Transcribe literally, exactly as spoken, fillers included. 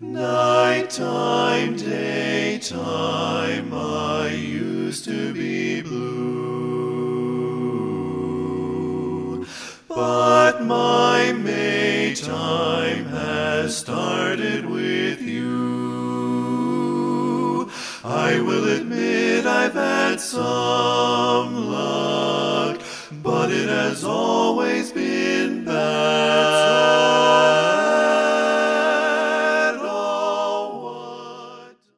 Nighttime, daytime, I used to be blue, but my Maytime has started with you. I will admit I've had some luck, but it has always been bad.